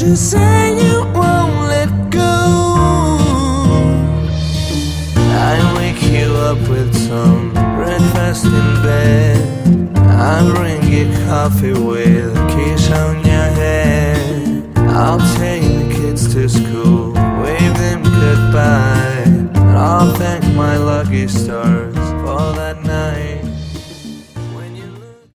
you say you won't let go. I wake you up with some breakfast in bed. I bring you coffee with a kiss on your head. I'll take the kids to school.